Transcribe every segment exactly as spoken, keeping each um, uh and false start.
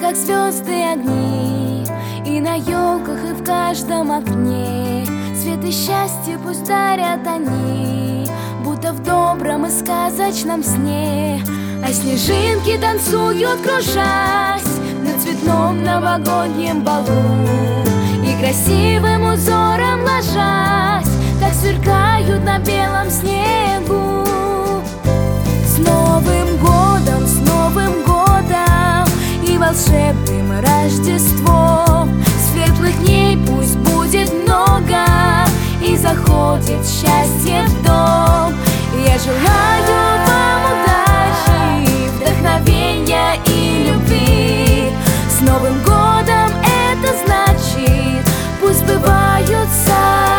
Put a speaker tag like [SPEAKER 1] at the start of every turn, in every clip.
[SPEAKER 1] как звезды огни, и на елках, и в каждом окне. Свет и счастье пусть дарят они, будто в добром и сказочном сне. А снежинки танцуют, кружась на цветном новогоднем балу, и красивым узором ложась, как сверкают на белом снегу. С Новым годом, с Новым годом и волшебным Рождеством! Светлых дней пусть будет много, и заходит счастье в дом. Я желаю вам удачи, вдохновения и любви. С Новым годом это значит, пусть сбываются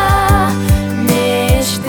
[SPEAKER 1] мечты.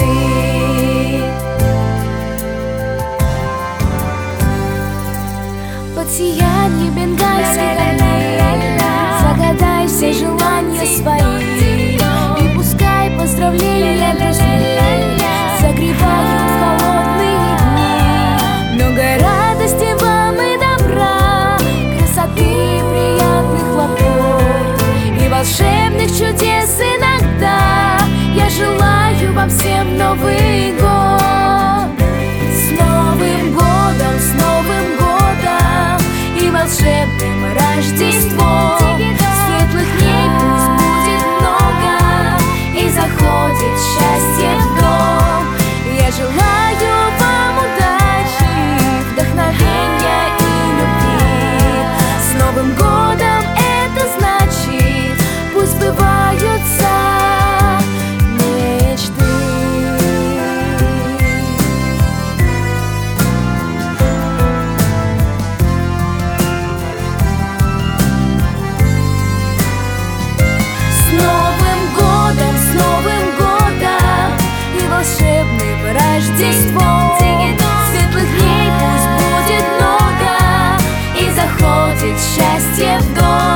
[SPEAKER 1] Под сияние бенгальских огней загадай все желания свои, и пускай поздравления друзей согревают в холодные дни. Много радости вам и добра, красоты и приятных хлопот, и волшебных чудес иногда. Я желаю вам всем Новый год. С Новым годом, с Новым годом и волшебным Рождеством! Светлых дней пусть будет много, и заходит счастье в дом. Я желаю вам удачи, вдохновения и любви. С Новым годом это значит, пусть сбываются мечты. С Новым годом, с Новым годом и волшебным Рождеством! Светлых дней пусть будет много, и заходит счастье в дом.